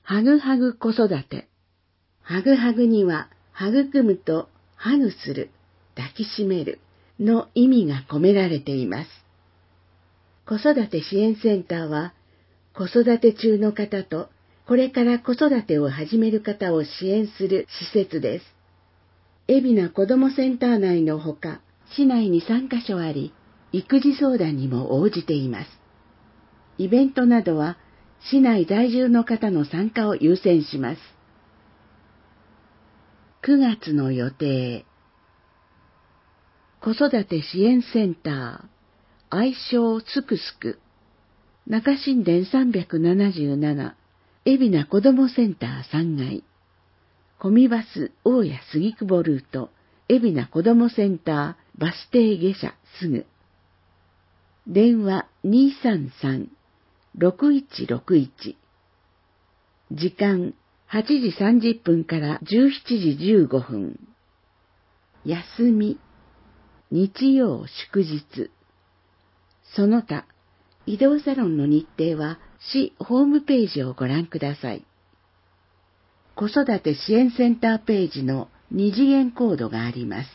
はぐはぐ子育て。はぐはぐには、育むとハグする、抱きしめるの意味が込められています。子育て支援センターは、子育て中の方とこれから子育てを始める方を支援する施設です。海老名子どもセンター内のほか、市内に3カ所あり、育児相談にも応じています。イベントなどは、市内在住の方の参加を優先します。9月の予定。子育て支援センター、愛称すくすく、中新田377、海老名子どもセンター3階、コミバス大谷杉久保ルート、海老名子どもセンターバス停下車すぐ。電話233-6161。時間8時30分から17時15分。休み、日曜祝日。その他、移動サロンの日程は市ホームページをご覧ください。子育て支援センターページの2次元コードがあります。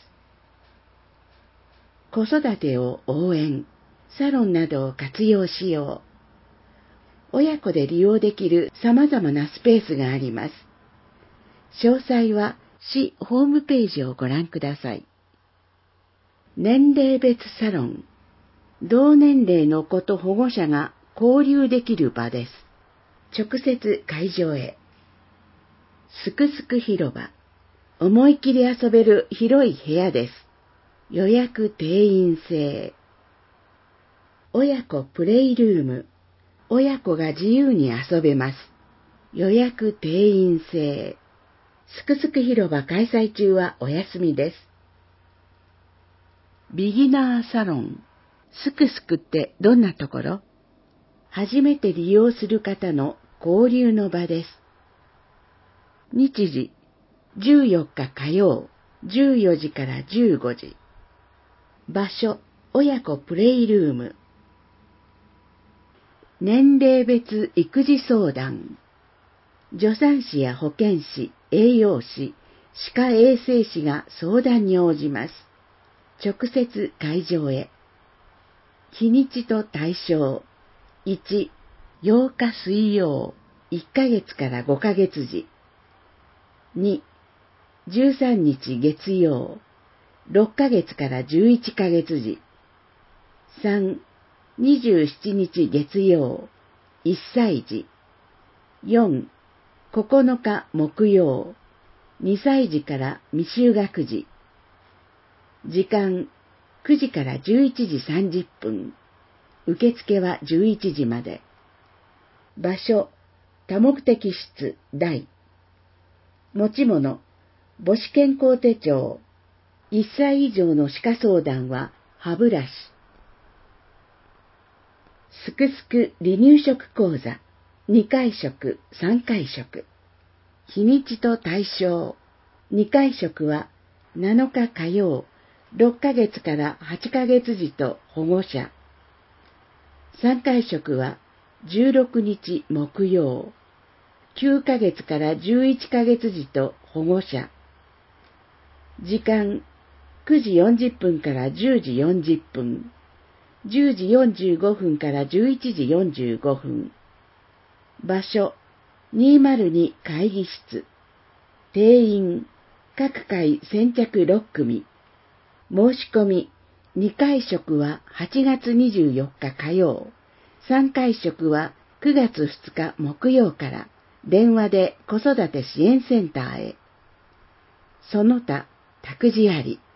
子育てを応援、サロンなどを活用しよう。親子で利用できる様々なスペースがあります。詳細は市ホームページをご覧ください。年齢別サロン。同年齢の子と保護者が交流できる場です。直接会場へ。すくすく広場。思い切り遊べる広い部屋です。予約定員制。親子プレイルーム。親子が自由に遊べます。予約定員制。すくすく広場開催中はお休みです。ビギナーサロン。すくすくってどんなところ？初めて利用する方の交流の場です。日時、14日火曜、14時から15時。場所、親子プレイルーム。年齢別育児相談。助産師や保健師、栄養士、歯科衛生士が相談に応じます。直接会場へ。日にちと対象。1、8日水曜、1ヶ月から5ヶ月時。2、13日月曜、6ヶ月から11ヶ月時。3、27日月曜、1歳児。4、9日木曜、2歳児から未就学児。時間、9時から11時30分。受付は11時まで。場所、多目的室大。持ち物、母子健康手帳。1歳以上の歯科相談は歯ブラシ。すくすく離乳食講座。2回食、3回食。日にちと対象。2回食は7日火曜、6ヶ月から8ヶ月時と保護者。3回食は16日木曜、9ヶ月から11ヶ月時と保護者。時間9時40分から10時40分、10時45分から11時45分。場所202会議室。定員各回先着6組。申し込み2回食は8月24日火曜、3回食は9月2日木曜から電話で子育て支援センターへ。その他託児あり。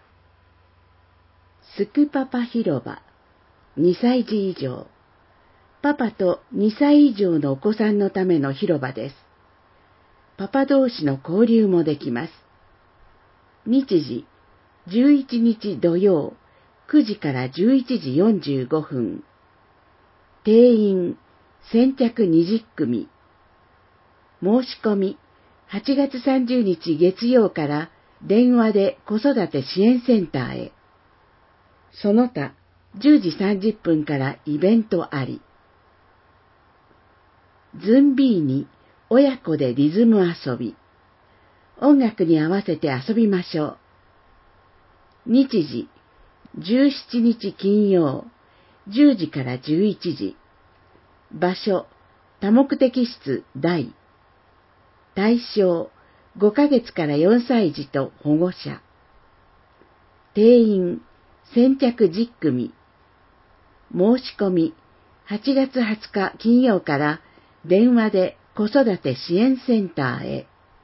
すくパパ広場。2歳児以上。パパと2歳以上のお子さんのための広場です。パパ同士の交流もできます。日時、11日土曜、9時から11時45分。定員、先着20組。申し込み、8月30日月曜から電話で子育て支援センターへ。その他、10時30分からイベントあり。ズンビーニ親子でリズム遊び。音楽に合わせて遊びましょう。日時、17日金曜、10時から11時。場所、多目的室大。対象、5ヶ月から4歳児と保護者。定員、先着10組。申し込み、8月20日金曜から電話で子育て支援センターへ。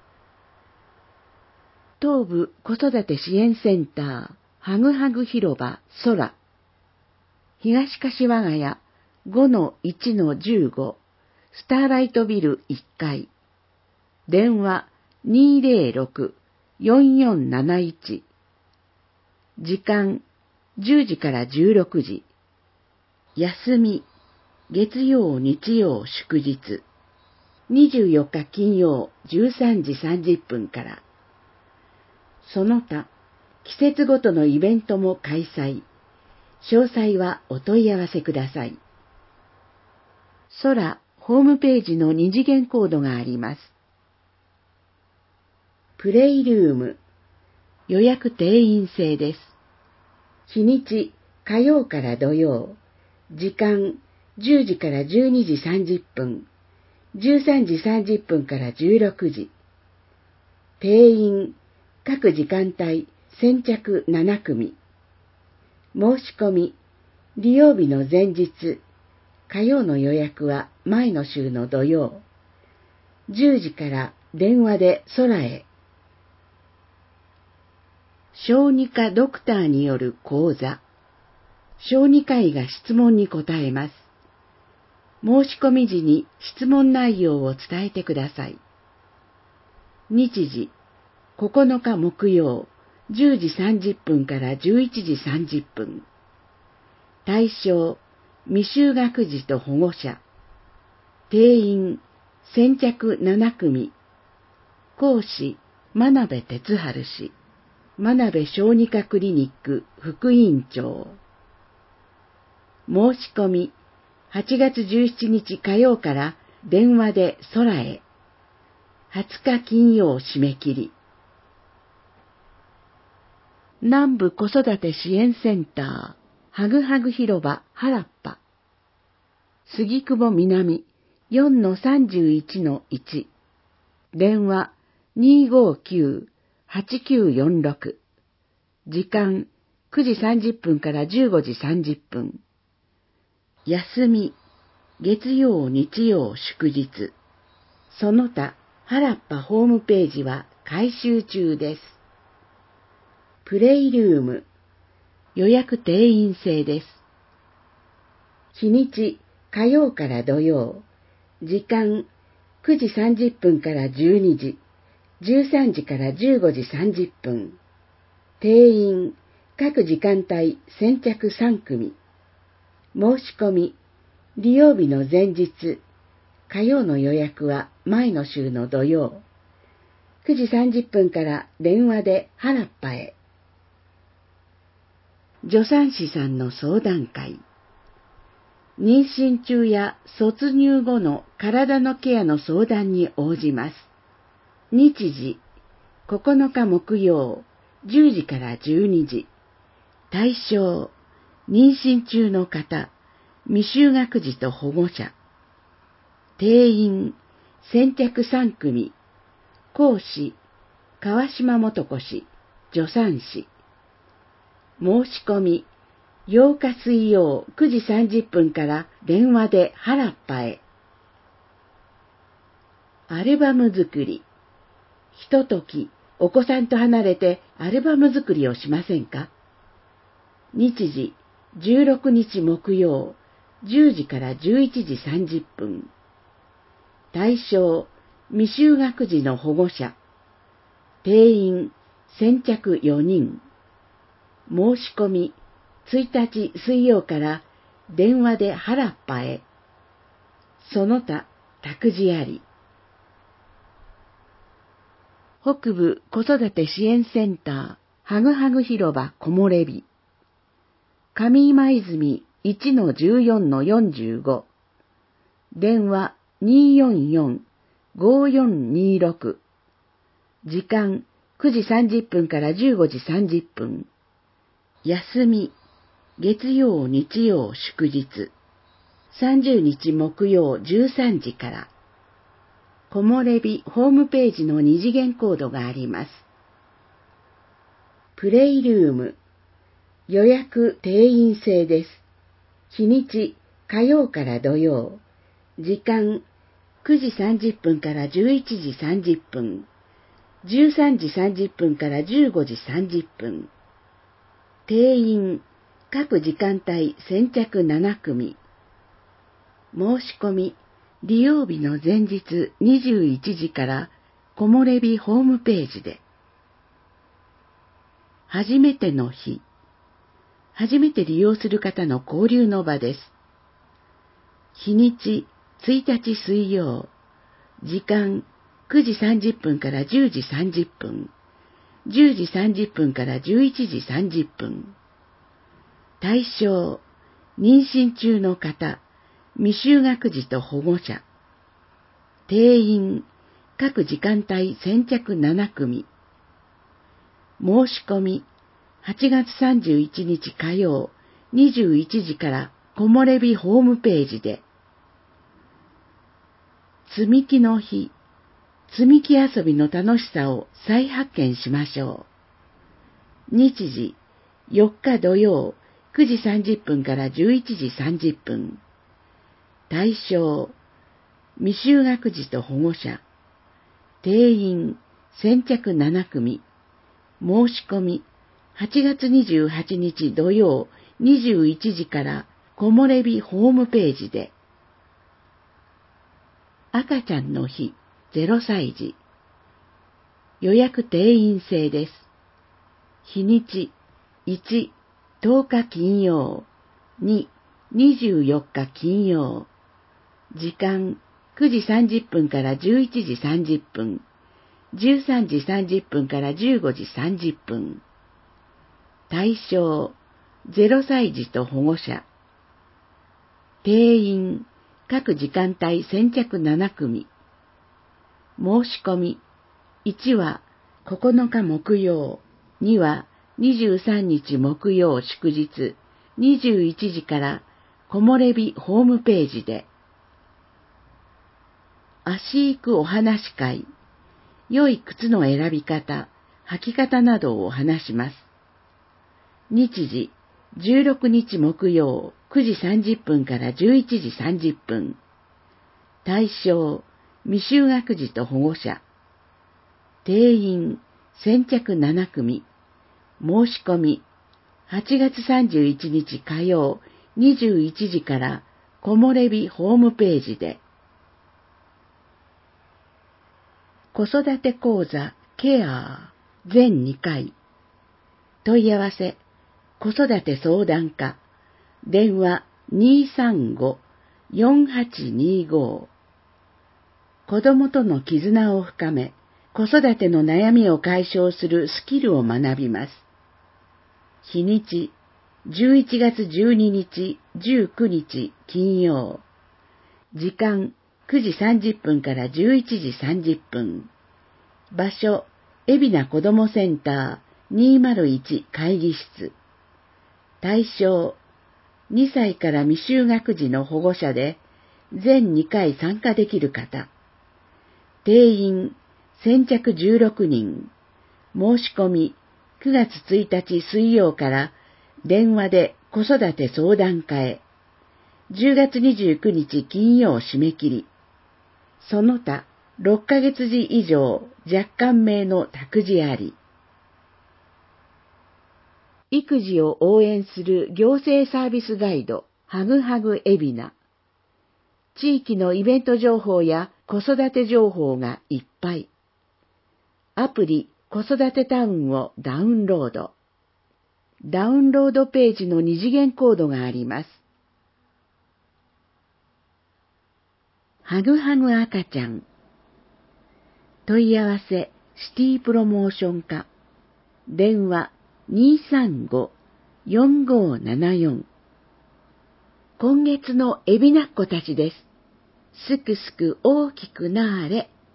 東部子育て支援センター、はぐはぐ広場空。東柏ヶ谷 5-1-15 スターライトビル1階。電話206-4471。時間10時から16時。休み、月曜、日曜、祝日。24日金曜13時30分から。その他、季節ごとのイベントも開催。詳細はお問い合わせください。空ホームページの2次元コードがあります。プレイルーム、予約定員制です。日にち、火曜から土曜。時間、10時から12時30分。13時30分から16時。定員、各時間帯、先着7組。申し込み、利用日の前日、火曜の予約は前の週の土曜。10時から電話で空へ。小児科ドクターによる講座。小児科医が質問に答えます。申し込み時に質問内容を伝えてください。日時、9日木曜、10時30分から11時30分。対象、未就学児と保護者。定員、先着7組。講師、真鍋哲治氏。真鍋小児科クリニック副院長。申し込み、8月17日火曜から電話で空へ。20日金曜締め切り。南部子育て支援センター、はぐはぐ広場原っぱ。杉久保南 4-31-1。電話259-8946。時間9時30分から15時30分。休み、月曜、日曜、祝日。その他、原っぱホームページは改修中です。プレイルーム、予約定員制です。日にち、火曜から土曜。時間、9時30分から12時、13時から15時30分。定員、各時間帯先着3組。申し込み、利用日の前日、火曜の予約は前の週の土曜。9時30分から電話で原っぱへ。助産師さんの相談会。妊娠中や卒乳後の体のケアの相談に応じます。日時、9日木曜、10時から12時。対象、妊娠中の方、未就学児と保護者。定員、先着3組。講師、川島素子氏、助産師。申し込み、8日水曜9時30分から電話で原っぱへ。アルバム作り。ひととき、お子さんと離れてアルバム作りをしませんか？日時、16日木曜、10時から11時30分。対象、未就学児の保護者。定員、先着4人。申し込み、1日水曜から電話で原っぱへ。その他、託児あり。北部子育て支援センター、はぐはぐ広場木漏れ日。上今泉 1-14-45。電話 5426。時間9時30分から15時30分。休み、月曜、日曜、祝日。30日木曜13時から。木漏れ日ホームページの二次元コードがあります。プレイルーム。予約定員制です。日にち、火曜から土曜。時間、9時30分から11時30分。13時30分から15時30分。定員、各時間帯先着7組。申し込み、利用日の前日21時から木漏れ日ホームページで。初めての日。初めて利用する方の交流の場です。日にち、1日水曜。時間、9時30分から10時30分。10時30分から11時30分。対象、妊娠中の方、未就学児と保護者。定員、各時間帯先着7組。申し込み、8月31日火曜、21時から木漏れ日ホームページで。積み木の日、積み木遊びの楽しさを再発見しましょう。日時、4日土曜、9時30分から11時30分。対象、未就学児と保護者。定員、先着7組。申し込み、8月28日土曜21時から木漏れ日ホームページで。赤ちゃんの日、0歳児。予約定員制です。日にち、1、10日金曜。2、24日金曜。時間、9時30分から11時30分。13時30分から15時30分。対象、0歳児と保護者。定員、各時間帯先着7組。申し込み、1は9日木曜、2は23日木曜祝日、21時から木漏れ日ホームページで。足行くお話会、良い靴の選び方、履き方などを話します。日時、16日木曜9時30分から11時30分。対象、未就学児と保護者。定員、先着7組。申し込み、8月31日火曜21時から木漏れ日ホームページで。子育て講座ケア全2回。問い合わせ、子育て相談課、電話 235-4825。子供との絆を深め、子育ての悩みを解消するスキルを学びます。日にち、11月12日、19日金曜。時間、9時30分から11時30分。場所、海老名子どもセンター201会議室。対象、2歳から未就学児の保護者で、全2回参加できる方。定員、先着16人。申し込み、9月1日水曜から電話で子育て相談課へ。10月29日金曜締め切り。その他、6ヶ月時以上若干名の託児あり。育児を応援する行政サービスガイド、はぐはぐ海老名。地域のイベント情報や子育て情報がいっぱい。アプリ子育てタウンをダウンロード。ダウンロードページの二次元コードがあります。はぐはぐ赤ちゃん。問い合わせシティプロモーション課。電話 235-4574。今月の海老名っ子たちです。すくすく大きくなーれ。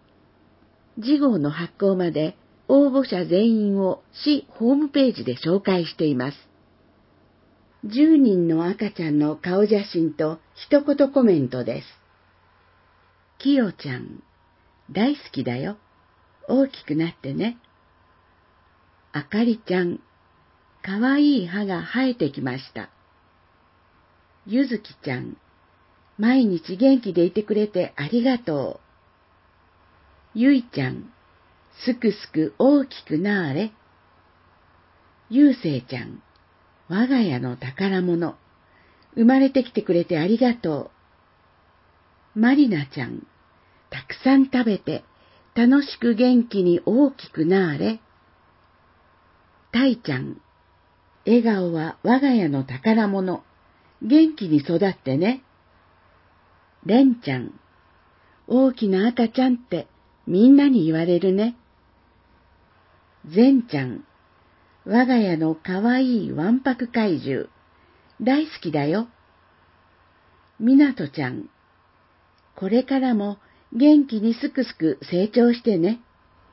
次号の発行まで応募者全員を市ホームページで紹介しています。10人の赤ちゃんの顔写真と一言コメントです。きよちゃん、大好きだよ。大きくなってね。あかりちゃん、かわいい歯が生えてきました。ゆずきちゃん、毎日元気でいてくれてありがとう。ゆいちゃん、すくすく大きくなーれ。ゆうせいちゃん、我が家の宝物。生まれてきてくれてありがとう。まりなちゃん、たくさん食べて、楽しく元気に大きくなーれ。たいちゃん、笑顔は我が家の宝物。元気に育ってね。れんちゃん、大きな赤ちゃんってみんなに言われるね。ぜんちゃん、我が家のかわいいわんぱく怪獣。大好きだよ。みなとちゃん、これからも元気にすくすく成長してね。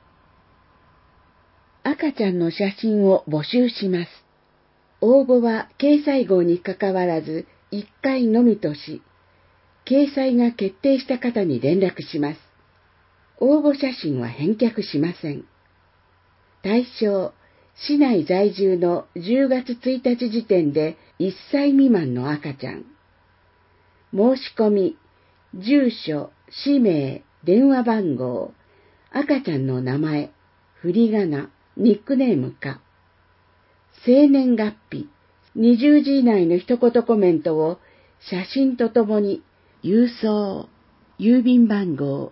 赤ちゃんの写真を募集します。応募は掲載号にかかわらず1回のみとし、掲載が決定した方に連絡します。応募写真は返却しません。対象、市内在住の10月1日時点で1歳未満の赤ちゃん。申し込み、住所、氏名、電話番号、赤ちゃんの名前、振り仮名、ニックネームか。生年月日、20字以内の一言コメントを写真とともに郵送、郵便番号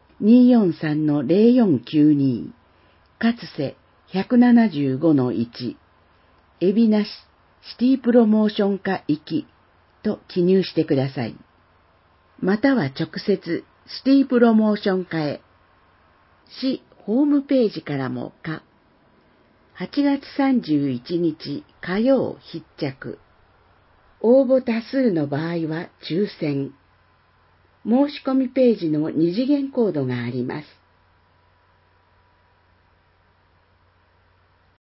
243-0492 かつせ 175-1 海老名市シティプロモーション課行きと記入してください。または直接シティプロモーション課へ。市ホームページからもか。8月31日火曜必着。応募多数の場合は抽選。申し込みページの2次元コードがあります。